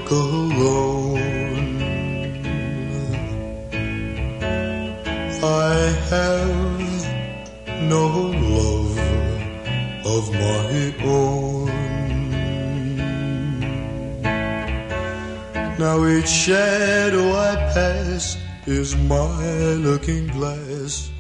walk alone. I have no love of my own. Now each shadow I pass is my looking glass.